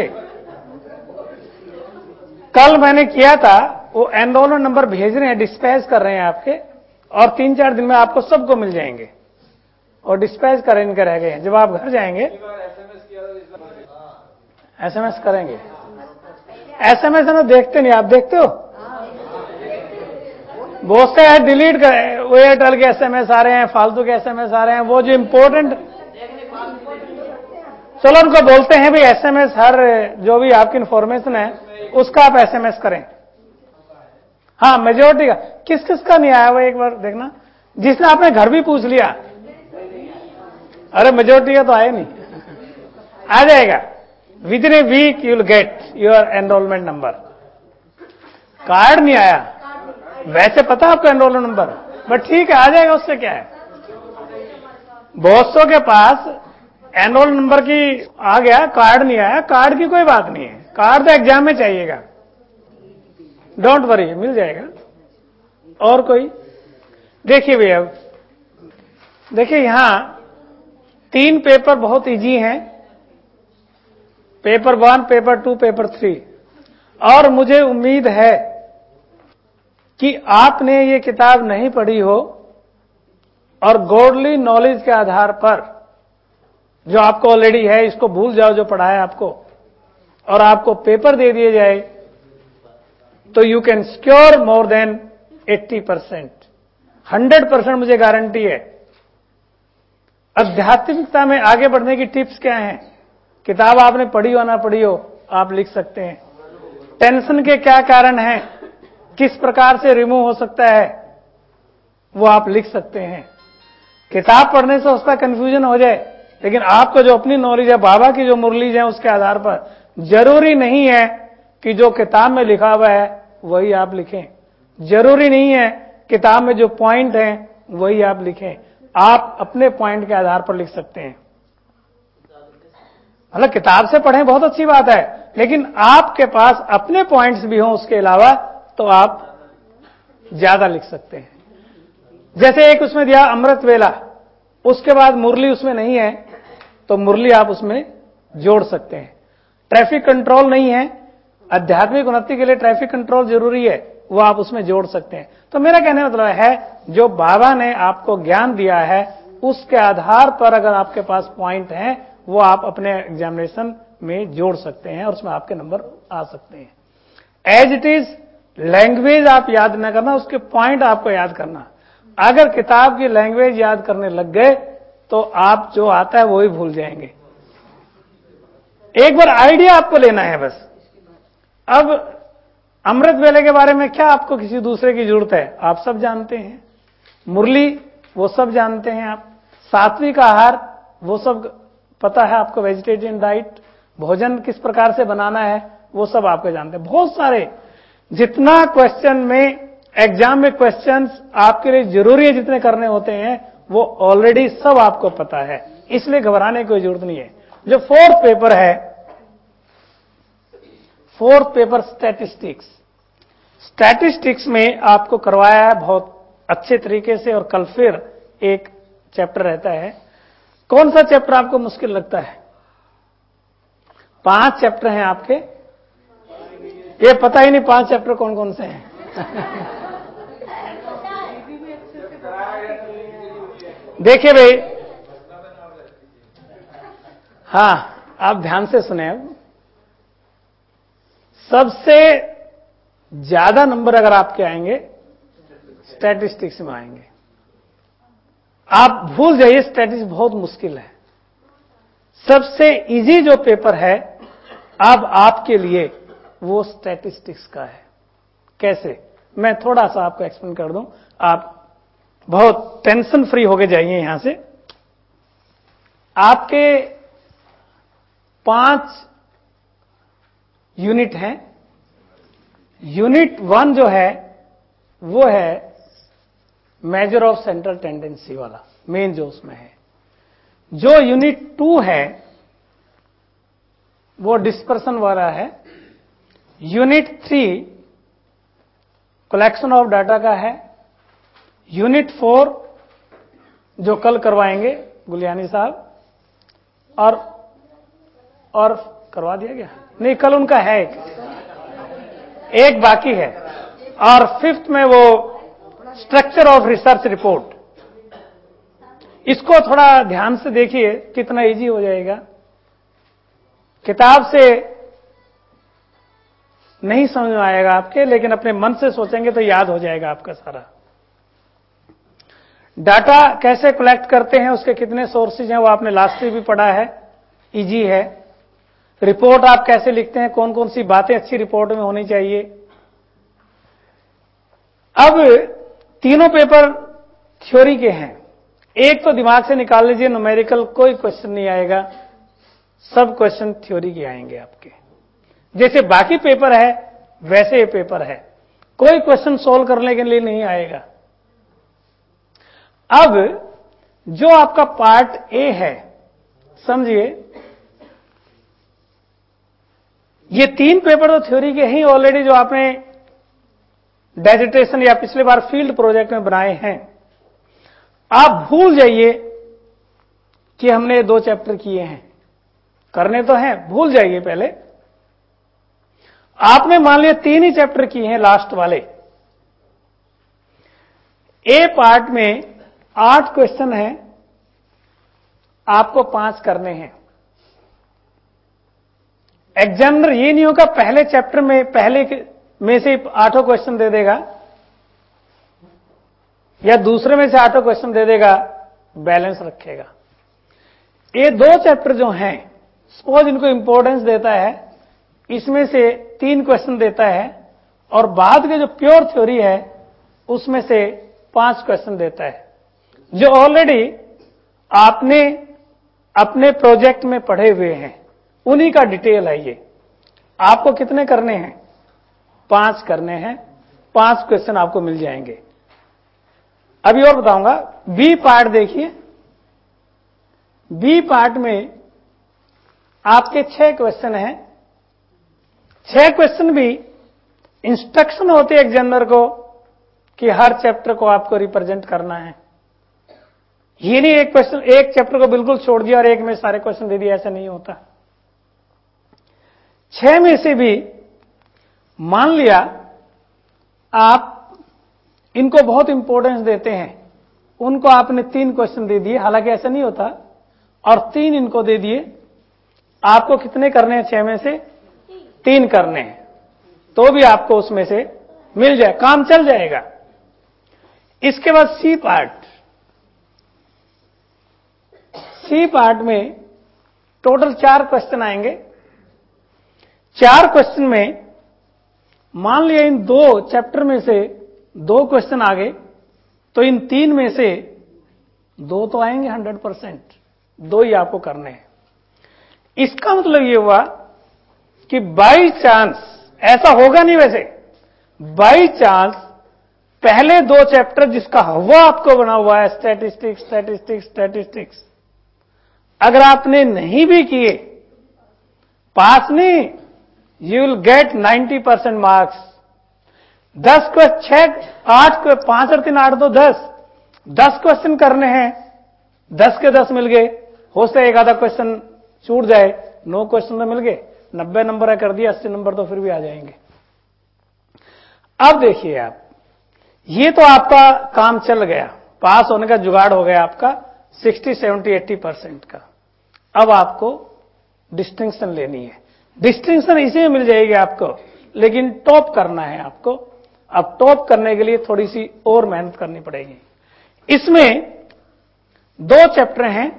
कल मैंने किया था, वो एनरोलमेंट नंबर भेज रहे हैं, डिस्पैच कर रहे हैं आपके, और तीन चार दिन में आपको सबको मिल जाएंगे, और डिस्पैच कर इनके रह गए हैं। जब आप घर जाएंगे एसएमएस करेंगे। एसएमएस ना देखते नहीं, आप देखते हो? बहुत से डिलीट करें, वो एयरटेल के एसएमएस आ रहे हैं, फालतू के एसएमएस आ रहे हैं, वो जो इंपॉर्टेंट, चलो उनको बोलते हैं भाई एसएमएस, हर जो भी आपकी इंफॉर्मेशन है उसका आप एसएमएस करें। हाँ मेजोरिटी का, किस किस का नहीं आया वो एक बार देखना, जिसने आपने घर भी पूछ लिया। अरे मेजोरिटी का तो आया नहीं, आ जाएगा। Within a week you will get your enrolment number. Card नहीं आया, वैसे पता आपका एनरोलमेंट नंबर, बट ठीक है आ जाएगा, उससे क्या है। बहुत सौ के पास एनरोल नंबर की आ गया, कार्ड नहीं आया, कार्ड की कोई बात नहीं है, कार्ड तो एग्जाम में चाहिएगा, डोंट वरी मिल जाएगा। और कोई? देखिए भैया, देखिए यहां तीन पेपर बहुत इजी हैं, paper one, paper two, paper three, और मुझे उम्मीद है कि आपने ये किताब नहीं पढ़ी हो और गॉडली नॉलेज के आधार पर, जो आपको ऑलरेडी है, इसको भूल जाओ जो पढ़ा है आपको, और आपको पेपर दे दिए जाए, तो you can secure more than अस्सी परसेंट, हंड्रेड परसेंट मुझे गारंटी है। आध्यात्मिकता में आगे बढ़ने की टिप्स क्या हैं? किताब आपने पढ़ी हो ना पढ़ी हो, आप लिख सकते हैं। टेंशन के क्या कारण हैं, किस प्रकार से रिमूव हो सकता है, वो आप लिख सकते हैं। किताब पढ़ने से उसका कंफ्यूजन हो जाए, लेकिन आपको जो अपनी नॉलेज है, बाबा की जो मुरलीज है, उसके आधार पर जरूरी नहीं है कि जो किताब में लिखा हुआ है वही आप लिखें, जरूरी नहीं है किताब में जो पॉइंट हैं वही आप लिखें, आप अपने पॉइंट के आधार पर लिख सकते हैं। मतलब किताब से पढ़ें बहुत अच्छी बात है, लेकिन आपके पास अपने पॉइंट्स भी हों उसके अलावा, तो आप ज्यादा लिख सकते हैं। जैसे एक उसमें दिया अमृत वेला, उसके बाद मुरली उसमें नहीं है, तो मुरली आप उसमें जोड़ सकते हैं। ट्रैफिक कंट्रोल नहीं है, आध्यात्मिक उन्नति के लिए ट्रैफिक कंट्रोल जरूरी है, वो आप उसमें जोड़ सकते हैं। तो मेरा कहने का मतलब है, जो बाबा ने आपको ज्ञान दिया है उसके आधार पर अगर आपके पास पॉइंट हैं, वो आप अपने एग्जामिनेशन में जोड़ सकते हैं और उसमें आपके नंबर आ सकते हैं। एज इट इज लैंग्वेज आप याद न करना, उसके पॉइंट आपको याद करना। अगर किताब की लैंग्वेज याद करने लग गए तो आप जो आता है वो ही भूल जाएंगे। एक बार आइडिया आपको लेना है बस। अब अमृत वेले के बारे में क्या आपको किसी दूसरे की जरूरत है, आप सब जानते हैं। मुरली वो सब जानते हैं आप। सात्विक आहार वो सब पता है आपको, वेजिटेरियन डाइट, भोजन किस प्रकार से बनाना है वो सब आपको जानते हैं। बहुत सारे जितना क्वेश्चन में एग्जाम में क्वेश्चंस आपके लिए जरूरी है जितने करने होते हैं वो ऑलरेडी सब आपको पता है, इसलिए घबराने की कोई जरूरत नहीं है। जो फोर्थ पेपर है, फोर्थ पेपर स्टैटिस्टिक्स, स्टैटिस्टिक्स में आपको करवाया है बहुत अच्छे तरीके से, और कल फिर एक चैप्टर रहता है। कौन सा चैप्टर आपको मुश्किल लगता है? पांच चैप्टर हैं आपके, ये पता ही नहीं पांच चैप्टर कौन कौन से हैं। देखिए भाई, हाँ आप ध्यान से सुने, अब सबसे ज्यादा नंबर अगर आपके आएंगे स्टैटिस्टिक्स में आएंगे। आप भूल जाइए स्टैटिस्टिक्स बहुत मुश्किल है। सबसे इजी जो पेपर है अब आपके लिए वो स्टैटिस्टिक्स का है। कैसे, मैं थोड़ा सा आपको एक्सप्लेन कर दूं, आप बहुत टेंशन फ्री होके जाइए यहां से। आपके पांच यूनिट हैं। यूनिट वन जो है वो है मेजर ऑफ सेंट्रल टेंडेंसी वाला, मेन जो उसमें है। जो यूनिट टू है वो डिस्पर्सन वाला है। Unit three collection of data का है। यूनिट फोर जो कल करवाएंगे गुलियानी साहब, और और करवा दिया गया नहीं, कल उनका है एक, एक बाकी है। और फिफ्थ में वो स्ट्रक्चर ऑफ रिसर्च रिपोर्ट। इसको थोड़ा ध्यान से देखिए कितना इजी हो जाएगा। किताब से नहीं समझ में आएगा आपके, लेकिन अपने मन से सोचेंगे तो याद हो जाएगा आपका सारा। डाटा कैसे कलेक्ट करते हैं, उसके कितने सोर्सेज हैं वो आपने लास्ट में भी पढ़ा है, इजी है। रिपोर्ट आप कैसे लिखते हैं, कौन कौन सी बातें अच्छी रिपोर्ट में होनी चाहिए। अब तीनों पेपर थ्योरी के हैं। एक तो दिमाग से निकाल लीजिए, न्यूमेरिकल कोई क्वेश्चन नहीं आएगा, सब क्वेश्चन थ्योरी के आएंगे आपके। जैसे बाकी पेपर है वैसे ये पेपर है, कोई क्वेश्चन सोल्व करने के लिए नहीं आएगा। अब जो आपका पार्ट ए है, समझिए ये तीन पेपर तो थ्योरी के ही ऑलरेडी जो आपने डेजिटेशन या पिछले बार फील्ड प्रोजेक्ट में बनाए हैं। आप भूल जाइए कि हमने दो चैप्टर किए हैं, करने तो हैं, भूल जाइए पहले। आपने मान लिया तीन ही चैप्टर किए हैं लास्ट वाले। ए पार्ट में आठ क्वेश्चन हैं, आपको पांच करने हैं। एग्जामिनर ये नहीं होगा पहले चैप्टर में पहले में से आठों क्वेश्चन दे देगा या दूसरे में से आठों क्वेश्चन दे देगा, बैलेंस रखेगा। ये दो चैप्टर जो हैं, सपोज इनको इंपॉर्टेंस देता है, इसमें से तीन क्वेश्चन देता है, और बाद के जो प्योर थ्योरी है उसमें से पांच क्वेश्चन देता है, जो ऑलरेडी आपने अपने प्रोजेक्ट में पढ़े हुए हैं, उन्हीं का डिटेल है ये। आपको कितने करने हैं? पांच करने हैं, पांच क्वेश्चन आपको मिल जाएंगे। अभी और बताऊंगा। बी पार्ट देखिए, बी पार्ट में आपके छह क्वेश्चन हैं। छह क्वेश्चन भी इंस्ट्रक्शन होते हैं एग्जामिनर को कि हर चैप्टर को आपको रिप्रेजेंट करना है। ये नहीं एक क्वेश्चन एक चैप्टर को बिल्कुल छोड़ दिया और एक में सारे क्वेश्चन दे दिए, ऐसा नहीं होता। छह में से भी मान लिया आप इनको बहुत इंपॉर्टेंस देते हैं, उनको आपने तीन क्वेश्चन दे दिए, हालांकि ऐसा नहीं होता, और तीन इनको दे दिए, आपको कितने करने हैं? छह में से तीन करने हैं, तो भी आपको उसमें से मिल जाए, काम चल जाएगा। इसके बाद सी पार्ट, सी पार्ट में टोटल चार क्वेश्चन आएंगे। चार क्वेश्चन में मान लिया इन दो चैप्टर में से दो क्वेश्चन आ गए, तो इन तीन में से दो तो आएंगे हंड्रेड परसेंट, दो ही आपको करने हैं। इसका मतलब ये हुआ कि बाई चांस, ऐसा होगा नहीं वैसे, बाई चांस पहले दो चैप्टर जिसका हवा आपको बना हुआ है स्टैटिस्टिक्स स्टैटिस्टिक्स स्टैटिस्टिक्स, अगर आपने नहीं भी किए, पास नहीं, you will get ninety percent marks. दस को छह आठ को पांच और तीन आठ दो दस, दस क्वेश्चन करने हैं, दस के दस मिल गए, हो सकता है एक आधा क्वेश्चन छूट जाए, नौ क्वेश्चन तो मिल गए, नब्बे नंबर कर दिया, अस्सी नंबर तो फिर भी आ जाएंगे। अब देखिए आप, ये तो आपका काम चल गया, पास होने का जुगाड़ हो गया आपका सिक्सटी सेवेंटी एट्टी परसेंट का। अब आपको डिस्टिंक्शन लेनी है। डिस्टिंक्शन इसी में मिल जाएगी आपको, लेकिन टॉप करना है आपको। अब टॉप करने के लिए थोड़ी सी और मेहनत करनी पड़ेगी। इसमें दो चैप्टर हैं,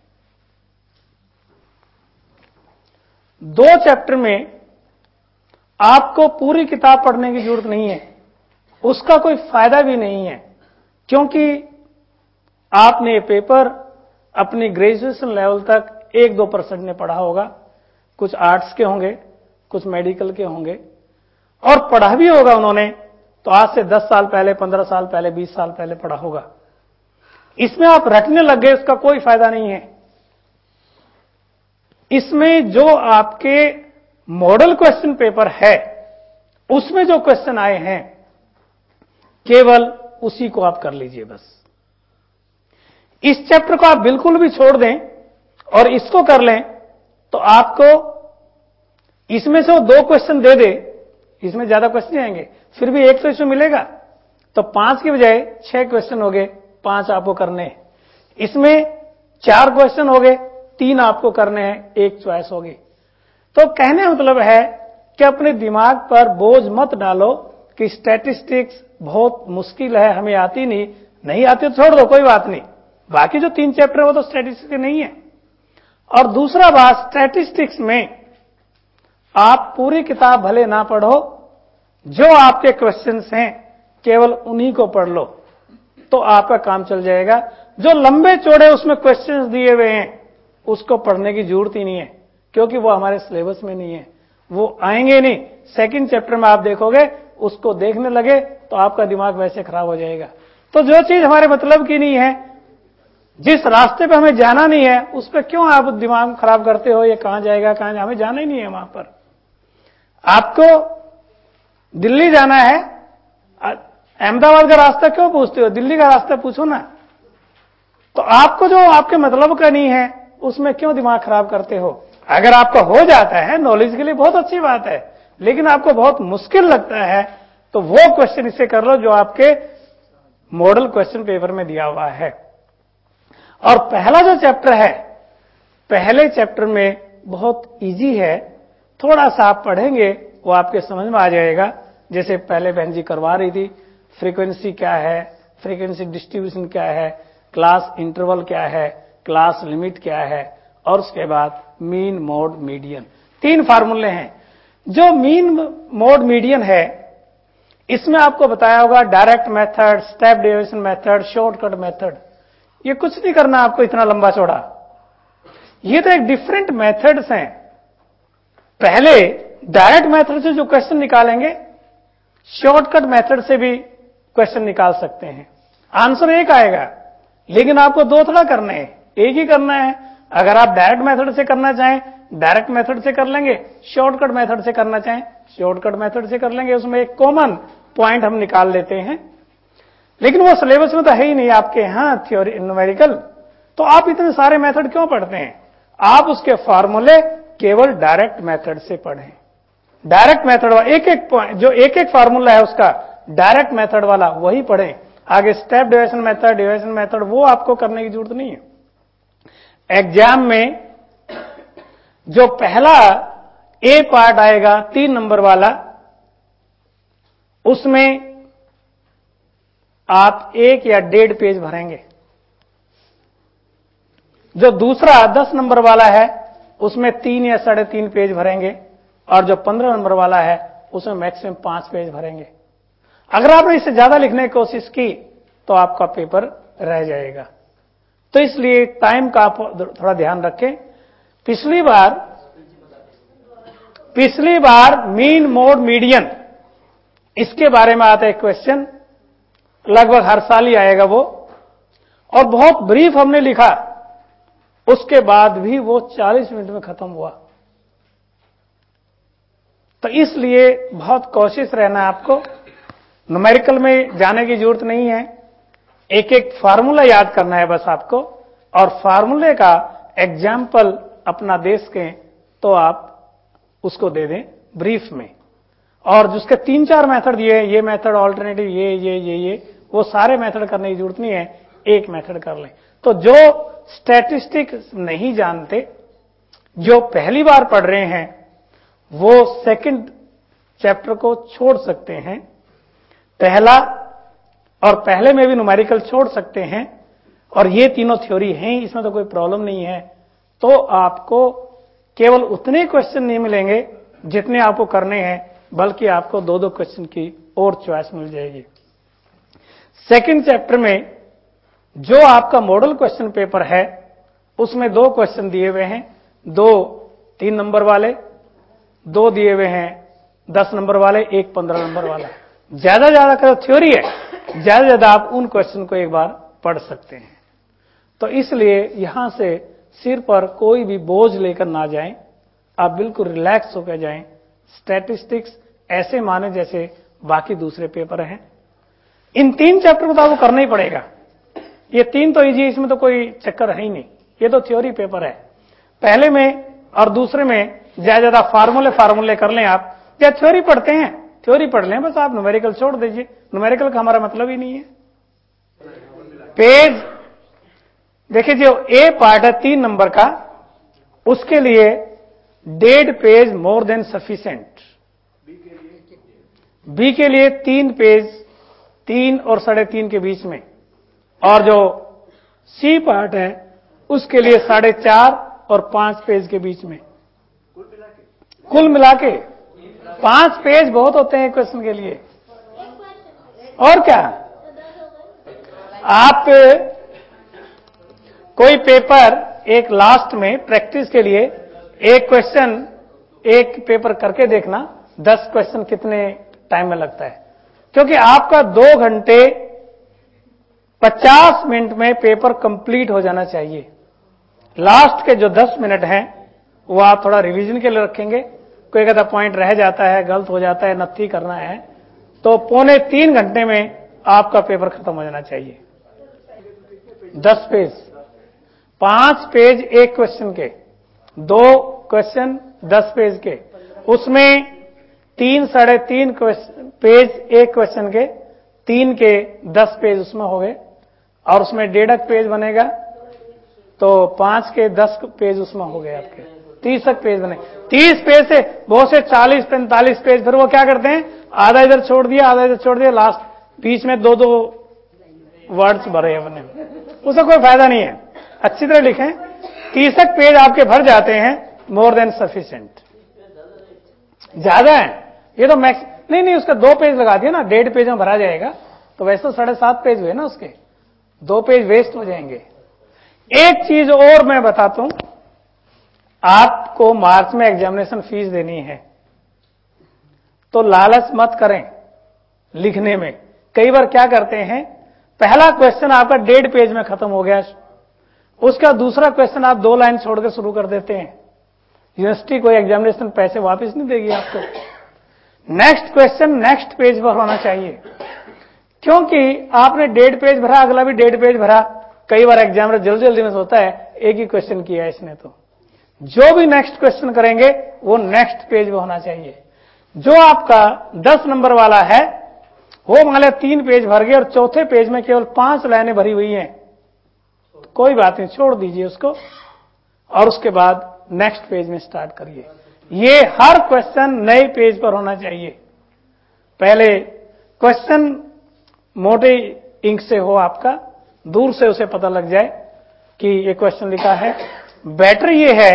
दो चैप्टर में आपको पूरी किताब पढ़ने की जरूरत नहीं है, उसका कोई फायदा भी नहीं है, क्योंकि आपने ये पेपर अपनी ग्रेजुएशन लेवल तक एक दो परसेंट ने पढ़ा होगा, कुछ आर्ट्स के होंगे, कुछ मेडिकल के होंगे, और पढ़ा भी होगा उन्होंने तो आज से दस साल पहले, पंद्रह साल पहले, बीस साल पहले पढ़ा होगा। इसमें आप रटने लग गए, उसका कोई फायदा नहीं है। इसमें जो आपके मॉडल क्वेश्चन पेपर है, उसमें जो क्वेश्चन आए हैं, केवल उसी को आप कर लीजिए बस। इस चैप्टर को आप बिल्कुल भी छोड़ दें और इसको कर लें तो आपको इसमें से वो दो क्वेश्चन दे दे, इसमें ज्यादा क्वेश्चन आएंगे, फिर भी एक तो इसमें मिलेगा, तो पांच के बजाय छह क्वेश्चन हो गए, पांच आपको करने हैं। इसमें चार क्वेश्चन हो गए, तीन आपको करने हैं, एक चॉइस होगी। तो कहने मतलब है कि अपने दिमाग पर बोझ मत डालो कि स्टैटिस्टिक्स बहुत मुश्किल है, हमें आती नहीं, नहीं आती तो छोड़ दो, कोई बात नहीं, बाकी जो तीन चैप्टर है वो तो स्टैटिस्टिक्स के नहीं है। और दूसरा बात, स्टैटिस्टिक्स में आप पूरी किताब भले ना पढ़ो, जो आपके क्वेश्चंस हैं केवल उन्हीं को पढ़ लो तो आपका काम चल जाएगा। जो लंबे चौड़े उसमें क्वेश्चंस दिए हुए हैं उसको पढ़ने की जरूरत ही नहीं है, क्योंकि वो हमारे सिलेबस में नहीं है, वो आएंगे नहीं। सेकंड चैप्टर में आप देखोगे, उसको देखने लगे तो आपका दिमाग वैसे खराब हो जाएगा। तो जो चीज हमारे मतलब की नहीं है, जिस रास्ते पे हमें जाना नहीं है, उस पर क्यों आप दिमाग खराब करते हो, ये कहां जाएगा कहां जाएगा, हमें जाना ही नहीं है वहां पर। आपको दिल्ली जाना है, अहमदाबाद का रास्ता क्यों पूछते हो, दिल्ली का रास्ता पूछो ना। तो आपको जो आपके मतलब का नहीं है उसमें क्यों दिमाग खराब करते हो। अगर आपका हो जाता है, नॉलेज के लिए बहुत अच्छी बात है, लेकिन आपको बहुत मुश्किल लगता है तो वो क्वेश्चन इससे कर लो जो आपके मॉडल क्वेश्चन पेपर में दिया हुआ है। और पहला जो चैप्टर है, पहले चैप्टर में बहुत इजी है, थोड़ा सा आप पढ़ेंगे वो आपके समझ में आ जाएगा। जैसे पहले बहन जी करवा रही थी, फ्रीक्वेंसी क्या है, फ्रीक्वेंसी डिस्ट्रीब्यूशन क्या है, क्लास इंटरवल क्या है, क्लास लिमिट क्या है, और उसके बाद मीन मोड मीडियन, तीन फार्मूले हैं। जो मीन मोड मीडियन है, इसमें आपको बताया होगा direct method, step deviation method, shortcut method. ये कुछ नहीं करना आपको इतना लंबा चौड़ा, ये तो एक डिफरेंट मेथड्स हैं। पहले डायरेक्ट मेथड से जो क्वेश्चन निकालेंगे, शॉर्टकट मेथड से भी क्वेश्चन निकाल सकते हैं, आंसर एक आएगा, लेकिन आपको दो थोड़ा करने हैं, एक ही करना है। अगर आप डायरेक्ट मेथड से करना चाहें डायरेक्ट मेथड से कर लेंगे, शॉर्टकट मेथड से करना चाहें शॉर्टकट मेथड से कर लेंगे। उसमें एक कॉमन पॉइंट हम निकाल लेते हैं, लेकिन वो सिलेबस में तो है ही नहीं आपके यहां थ्योरी न्यूमेरिकल, तो आप इतने सारे मेथड क्यों पढ़ते हैं। आप उसके फार्मूले केवल डायरेक्ट मेथड से पढ़ें। डायरेक्ट मेथड वाला एक एक पॉइंट, जो एक एक फार्मूला है उसका डायरेक्ट मेथड वाला वही पढ़ें। आगे step deviation method, deviation method वो आपको करने की जरूरत नहीं है। एग्जाम में जो पहला ए पार्ट आएगा तीन नंबर वाला, उसमें आप एक या डेढ़ पेज भरेंगे। जो दूसरा दस नंबर वाला है उसमें तीन या साढ़े तीन पेज भरेंगे, और जो पंद्रह नंबर वाला है उसमें मैक्सिमम पांच पेज भरेंगे। अगर आपने इससे ज्यादा लिखने की कोशिश की तो आपका पेपर रह जाएगा। तो इसलिए टाइम का आप थोड़ा ध्यान रखें। पिछली बार पिछली बार मीन मोड मीडियन इसके बारे में आता है क्वेश्चन, लगभग हर साल ही आएगा वो, और बहुत ब्रीफ हमने लिखा, उसके बाद भी वो चालीस मिनट में खत्म हुआ। तो इसलिए बहुत कोशिश रहना है आपको, न्यूमेरिकल में जाने की जरूरत नहीं है, एक एक फार्मूला याद करना है बस आपको, और फार्मूले का एग्जाम्पल अपना दे सकें तो आप उसको दे दें ब्रीफ में। और जिसके तीन चार मेथड दिए, ये मेथड ऑल्टरनेटिव, ये ये ये ये वो सारे मेथड करने की जरूरत नहीं है, एक मेथड कर लें। तो जो स्टैटिस्टिक्स नहीं जानते, जो पहली बार पढ़ रहे हैं, वो सेकंड चैप्टर को छोड़ सकते हैं, पहला और पहले में भी न्यूमेरिकल छोड़ सकते हैं, और ये तीनों थ्योरी हैं, इसमें तो कोई प्रॉब्लम नहीं है। तो आपको केवल उतने क्वेश्चन नहीं मिलेंगे जितने आपको करने हैं, बल्कि आपको दो दो क्वेश्चन की और चॉइस मिल जाएगी। सेकंड चैप्टर में जो आपका मॉडल क्वेश्चन पेपर है, उसमें दो क्वेश्चन दिए हुए हैं, दो तीन नंबर वाले, दो दिए हुए हैं दस नंबर वाले, एक पंद्रह नंबर वाला। ज्यादा ज्यादा का थ्योरी है, ज्यादा ज्यादा आप उन क्वेश्चन को एक बार पढ़ सकते हैं। तो इसलिए यहां से सिर पर कोई भी बोझ लेकर ना जाएं, आप बिल्कुल रिलैक्स होकर जाएं। स्टैटिस्टिक्स ऐसे माने जैसे बाकी दूसरे पेपर हैं। इन तीन चैप्टर को तो आपको करना ही पड़ेगा, ये तीन तो इजी, इसमें तो कोई चक्कर है ही नहीं, ये तो थ्योरी पेपर है। पहले में और दूसरे में ज्यादा ज्यादा फार्मूले फार्मूले कर लें आप, या थ्योरी पढ़ते हैं थ्योरी पढ़ लें, बस आप न्यूमेरिकल छोड़ दीजिए, न्यूमेरिकल का हमारा मतलब ही नहीं है। पेज देखिए, जो ए पार्ट है तीन नंबर का, उसके लिए डेढ़ page more than sufficient. B के लिए तीन पेज, तीन और साढ़े तीन के बीच में, और जो सी पार्ट है उसके लिए साढ़े चार और पांच पेज के बीच में, कुल मिला के पांच पेज बहुत होते हैं क्वेश्चन के लिए। और क्या, आप कोई पेपर एक लास्ट में प्रैक्टिस के लिए एक क्वेश्चन एक पेपर करके देखना, दस क्वेश्चन कितने टाइम में लगता है, क्योंकि आपका दो घंटे पचास मिनट में पेपर कंप्लीट हो जाना चाहिए। लास्ट के जो दस मिनट हैं वो आप थोड़ा रिवीजन के लिए रखेंगे, कोई कहता पॉइंट रह जाता है, गलत हो जाता है, नत्थी करना है, तो पौने तीन घंटे में आपका पेपर खत्म हो जाना चाहिए। दस पेज, पांच पेज एक क्वेश्चन के, दो क्वेश्चन दस पेज के, उसमें तीन साढ़े तीन पेज एक क्वेश्चन के, तीन के दस पेज उसमें हो गए, और उसमें डेढ़ पेज बनेगा, तो पांच के दस पेज उसमें हो गए, आपके तीस तक पेज बने। तीस पेज से बहुत से चालीस पैंतालीस पेज, फिर वो क्या करते हैं, आधा इधर छोड़ दिया, आधा इधर छोड़ दिया, लास्ट बीच में दो दो वर्ड्स भरे अपने, उसका कोई फायदा नहीं है। अच्छी तरह लिखें, तीस तक पेज आपके भर जाते हैं, मोर देन सफिशिएंट। ज्यादा है ये तो मैक्स, नहीं नहीं उसका दो पेज लगा दिया ना, डेढ़ पेज में भरा जाएगा, तो वैसे तो साढ़े सात पेज हुए ना, उसके दो पेज वेस्ट हो जाएंगे। एक चीज और मैं बताता हूं, आपको मार्च में एग्जामिनेशन फीस देनी है, तो लालच मत करें लिखने में। कई बार क्या करते हैं, पहला क्वेश्चन आपका डेढ़ पेज में खत्म हो गया, उसका दूसरा क्वेश्चन आप दो लाइन छोड़कर शुरू कर देते हैं। यूनिवर्सिटी कोई एग्जामिनेशन पैसे वापस नहीं देगी आपको। नेक्स्ट क्वेश्चन नेक्स्ट पेज पर होना चाहिए, क्योंकि आपने डेढ़ पेज भरा, अगला भी डेढ़ पेज भरा। कई बार एग्जामिनर जल्दी जल्दी में सोता है एक ही क्वेश्चन किया है इसने, तो जो भी नेक्स्ट क्वेश्चन करेंगे वो नेक्स्ट पेज पर होना चाहिए। जो आपका दस नंबर वाला है वो मान लिया तीन पेज भर गए और चौथे पेज में केवल पांच लाइनें भरी हुई हैं, कोई बात नहीं, छोड़ दीजिए उसको, और उसके बाद नेक्स्ट पेज में स्टार्ट करिए। ये हर क्वेश्चन नए पेज पर होना चाहिए। पहले क्वेश्चन मोटे इंक से हो आपका, दूर से उसे पता लग जाए कि ये क्वेश्चन लिखा है। बेटर ये है,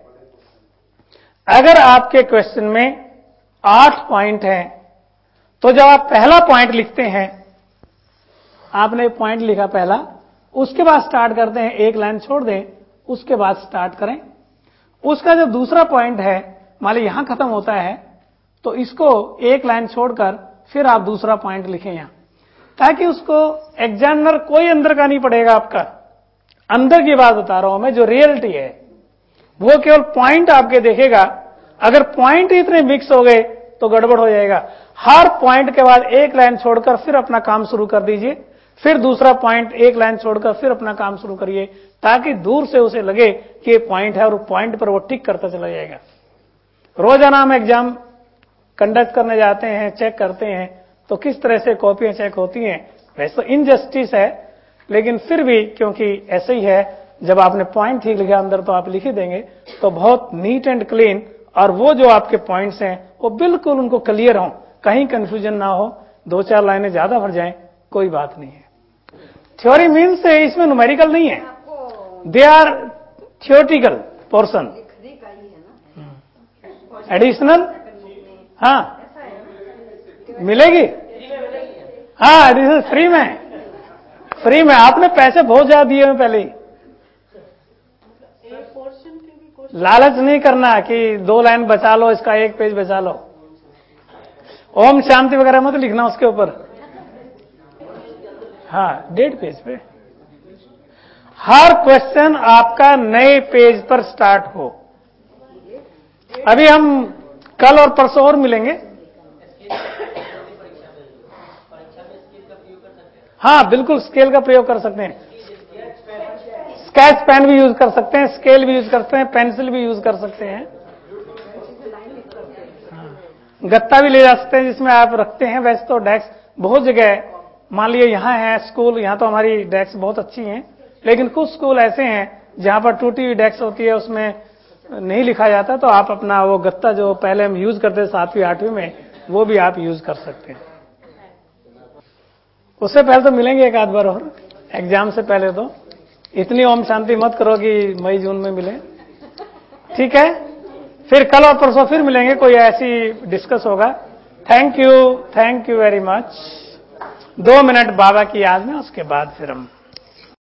अगर आपके क्वेश्चन में आठ पॉइंट हैं, तो जब आप पहला पॉइंट लिखते हैं, आपने पॉइंट लिखा पहला, उसके बाद स्टार्ट करते हैं, एक लाइन छोड़ दें, उसके बाद स्टार्ट करें। उसका जो दूसरा पॉइंट है, मान ली यहां खत्म होता है, तो इसको एक लाइन छोड़कर फिर आप दूसरा पॉइंट लिखें यहां, ताकि उसको एग्जामिनर कोई अंदर का नहीं पड़ेगा आपका। अंदर की बात बता रहा हूं मैं, जो रियलिटी है, वो केवल पॉइंट आपके देखेगा। अगर पॉइंट इतने मिक्स हो गए तो गड़बड़ हो जाएगा। हर पॉइंट के बाद एक लाइन छोड़कर फिर अपना काम शुरू कर दीजिए, फिर दूसरा पॉइंट, एक लाइन छोड़कर फिर अपना काम शुरू करिए, ताकि दूर से उसे लगे कि ये पॉइंट है और पॉइंट पर वो टिक करता चला जाएगा। रोजाना हम एग्जाम कंडक्ट करने जाते हैं, चेक करते हैं, तो किस तरह से कॉपियां चेक होती हैं। वैसे तो इनजस्टिस है, लेकिन फिर भी क्योंकि ऐसे ही है, जब आपने पॉइंट ठीक लिखा अंदर तो आप लिख ही देंगे, तो बहुत नीट एंड क्लीन, और वो जो आपके पॉइंट्स हैं वो बिल्कुल उनको क्लियर हो, कहीं कंफ्यूजन ना हो, दो चार लाइनें ज्यादा भर जाएं, कोई बात नहीं है। थ्योरी मीन्स से इसमें न्यूमेरिकल नहीं है, they are theoretical portion. Additional हाँ मिलेगी, हाँ एडिशनल फ्री में, फ्री में। आपने पैसे बहुत ज्यादा दिए हैं पहले ही। लालच नहीं करना कि दो लाइन बचा लो, इसका एक पेज बचा लो। ओम शांति वगैरह मत लिखना उसके ऊपर। हाँ, डेढ़ पेज पे हर क्वेश्चन आपका नए पेज पर स्टार्ट हो। अभी हम कल और परसों और मिलेंगे। हाँ बिल्कुल, स्केल का प्रयोग कर सकते हैं। स्केच पेन भी यूज कर सकते हैं, स्केल भी यूज करते हैं, पेंसिल भी यूज कर सकते हैं, गत्ता भी ले जा सकते हैं जिसमें आप रखते हैं। वैसे तो डेस्क बहुत जगह, मान लीजिए यहाँ है स्कूल, यहाँ तो हमारी डेस्क बहुत अच्छी हैं, लेकिन कुछ स्कूल ऐसे हैं जहां पर टूटी हुई डेस्क होती है, उसमें नहीं लिखा जाता, तो आप अपना वो गत्ता जो पहले हम यूज करते सातवीं आठवीं में, वो भी आप यूज कर सकते हैं। उससे पहले तो मिलेंगे एक आध बार और, एग्जाम से पहले तो इतनी ओम शांति मत करो कि मई जून में मिले, ठीक है। फिर कल और परसों फिर मिलेंगे, कोई ऐसी डिस्कस होगा। Thank you, thank you very much. दो मिनट बाबा की याद में, उसके बाद फिर हम